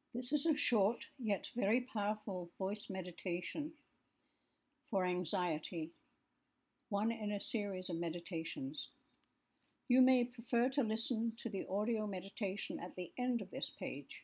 This is a short yet very powerful voice meditation for anxiety, one in a series of meditations. You may prefer to listen to the audio meditation at the end of this page.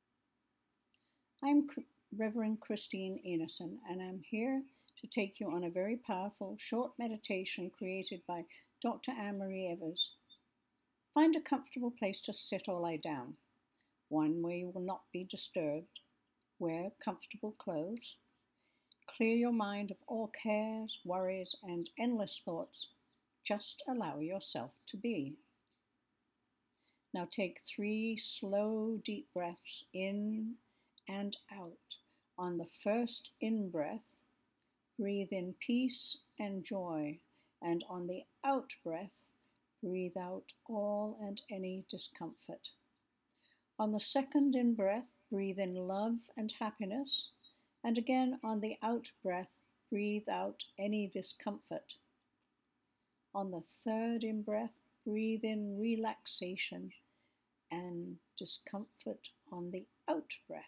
I'm Reverend Christine Enison, and I'm here to take you on a very powerful short meditation created by Dr. Anne-Marie Evers. Find a comfortable place to sit or lie down, one where you will not be disturbed. Wear comfortable clothes. Clear your mind of all cares, worries, and endless thoughts. Just allow yourself to be. Now take 3 slow, deep breaths in and out. On the first in breath, breathe in peace and joy, and on the out breath, breathe out all and any discomfort. On the second in breath, breathe in love and happiness, and again on the out breath, breathe out any discomfort. On the third in breath, breathe in relaxation and discomfort on the out breath.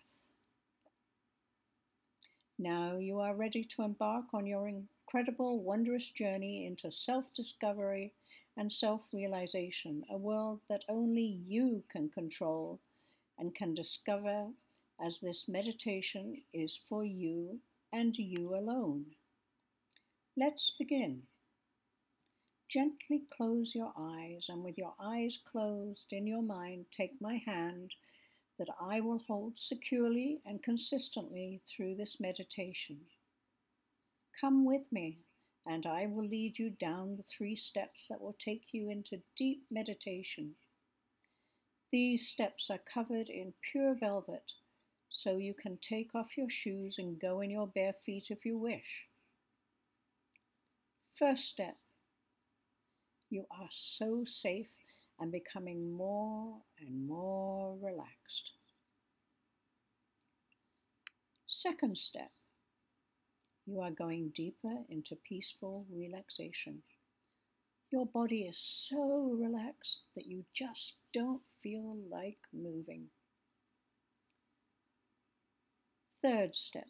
Now you are ready to embark on your incredible, wondrous journey into self-discovery and self-realization, a world that only you can control and can discover, as this meditation is for you and you alone. Let's begin. Gently close your eyes, and with your eyes closed in your mind, take my hand that I will hold securely and consistently through this meditation. Come with me, and I will lead you down the 3 steps that will take you into deep meditation. These steps are covered in pure velvet, so you can take off your shoes and go in your bare feet if you wish. First step, you are so safe and becoming more and more relaxed. Second step, you are going deeper into peaceful relaxation. Your body is so relaxed that you just don't feel like moving. Third step,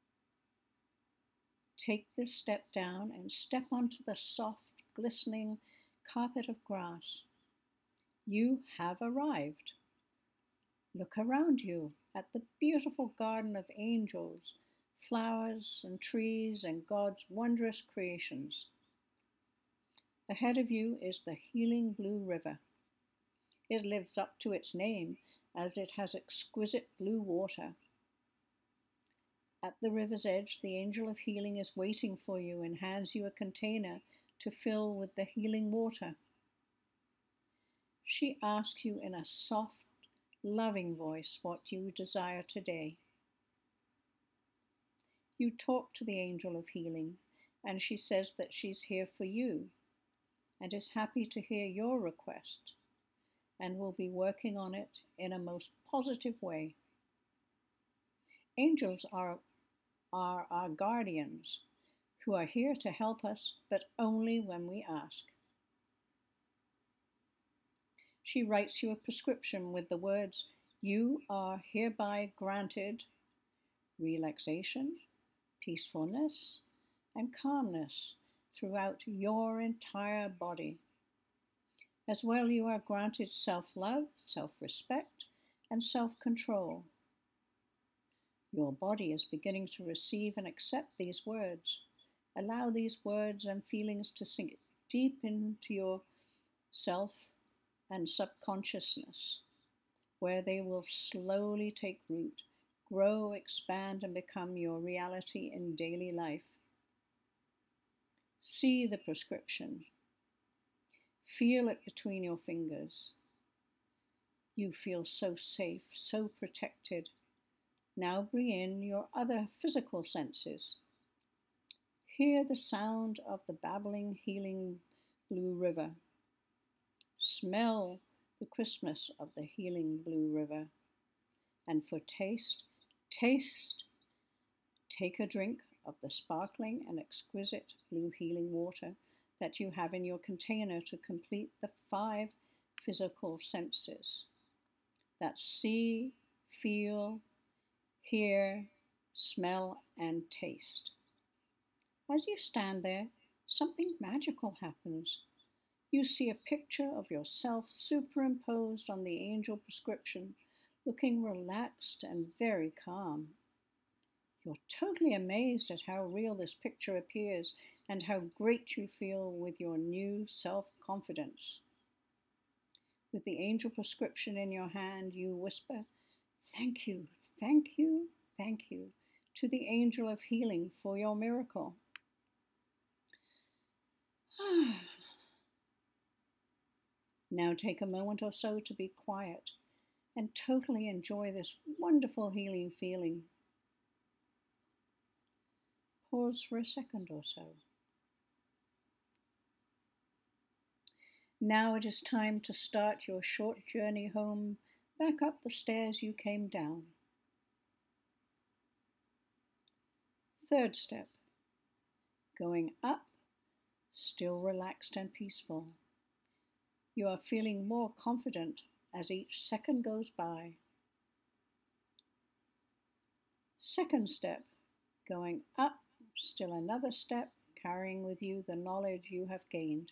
take this step down and step onto the soft, glistening carpet of grass. You have arrived. Look around you at the beautiful garden of angels, flowers and trees and God's wondrous creations. Ahead of you is the healing blue river. It lives up to its name as it has exquisite blue water. At the river's edge, the angel of healing is waiting for you and hands you a container to fill with the healing water. She asks you in a soft, loving voice what you desire today. You talk to the angel of healing, and she says that she's here for you and is happy to hear your request and will be working on it in a most positive way. Angels are our guardians who are here to help us, but only when we ask. She writes you a prescription with the words, "You are hereby granted relaxation, peacefulness, and calmness throughout your entire body. As well, you are granted self-love, self-respect, and self-control." Your body is beginning to receive and accept these words. Allow these words and feelings to sink deep into your self and subconsciousness, where they will slowly take root, grow, expand, and become your reality in daily life. See the prescription. Feel it between your fingers. You feel so safe, so protected. Now bring in your other physical senses. Hear the sound of the babbling, healing blue river. Smell the crispness of the healing blue river. And for taste, take a drink of the sparkling and exquisite blue healing water that you have in your container to complete the 5 physical senses. That's see, feel, hear, smell, and taste. As you stand there, something magical happens. You see a picture of yourself superimposed on the angel prescription, looking relaxed and very calm. You're totally amazed at how real this picture appears and how great you feel with your new self confidence. With the angel prescription in your hand, you whisper, "Thank you, thank you, thank you," to the angel of healing for your miracle. Now take a moment or so to be quiet and totally enjoy this wonderful healing feeling. Pause for a second or so. Now it is time to start your short journey home, back up the stairs you came down. Third step, going up, still relaxed and peaceful. You are feeling more confident as each second goes by. Second step, going up, still another step, carrying with you the knowledge you have gained.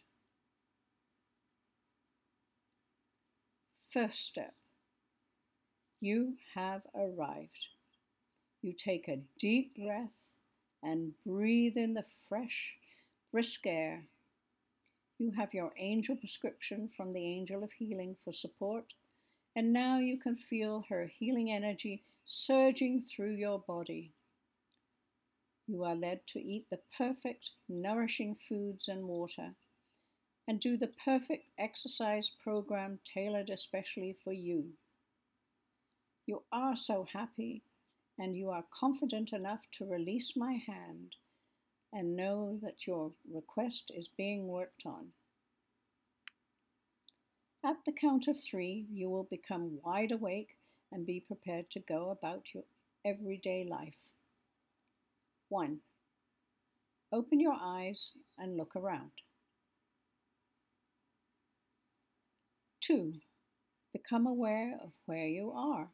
First step, you have arrived. You take a deep breath and breathe in the fresh, brisk air. You have your angel prescription from the angel of healing for support, and now you can feel her healing energy surging through your body. You are led to eat the perfect, nourishing foods and water, and do the perfect exercise program tailored especially for you. You are so happy, and you are confident enough to release my hand and know that your request is being worked on. At the count of 3, you will become wide awake and be prepared to go about your everyday life. 1. Open your eyes and look around. 2. Become aware of where you are.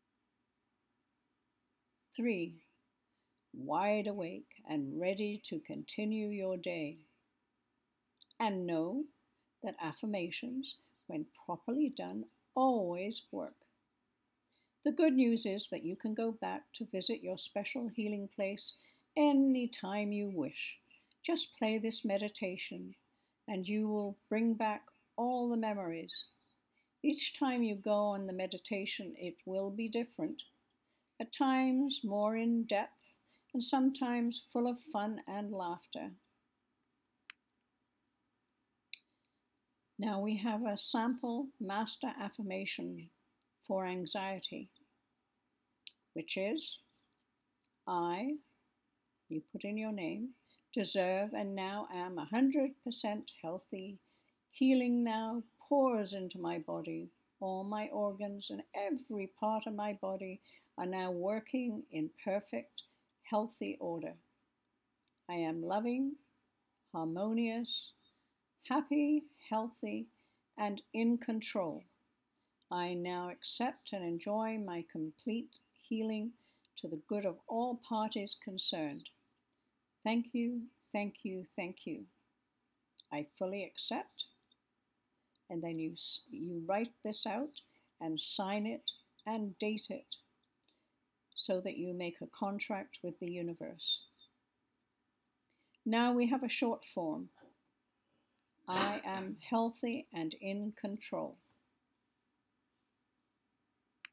3. Wide awake and ready to continue your day. And know that affirmations, when properly done, always work. The good news is that you can go back to visit your special healing place any time you wish. Just play this meditation and you will bring back all the memories. Each time you go on the meditation, it will be different. At times more in depth and sometimes full of fun and laughter. Now we have a sample master affirmation for anxiety, which is, I, you put in your name, deserve and now am 100% healthy. Healing now pours into my body. All my organs and every part of my body are now working in perfect, healthy order. I am loving, harmonious, happy, healthy, and in control. I now accept and enjoy my complete healing to the good of all parties concerned. Thank you, thank you, thank you. I fully accept. And then you write this out and sign it and date it so that you make a contract with the universe. Now we have a short form. I am healthy and in control.